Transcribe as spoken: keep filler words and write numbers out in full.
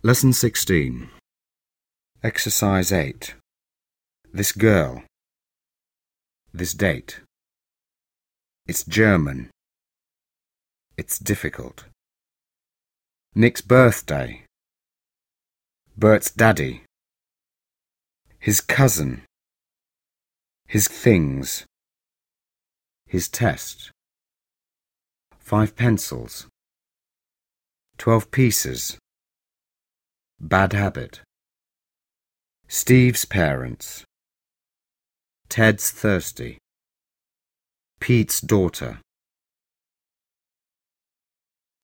Lesson sixteen. Exercise eight. This girl. This date. It's German. It's difficult. Nick's birthday. Bert's daddy. His cousin. His things. His test. Five pencils. Twelve pieces. Bad habit. Steve's parents. Ted's thirsty. Pete's daughter.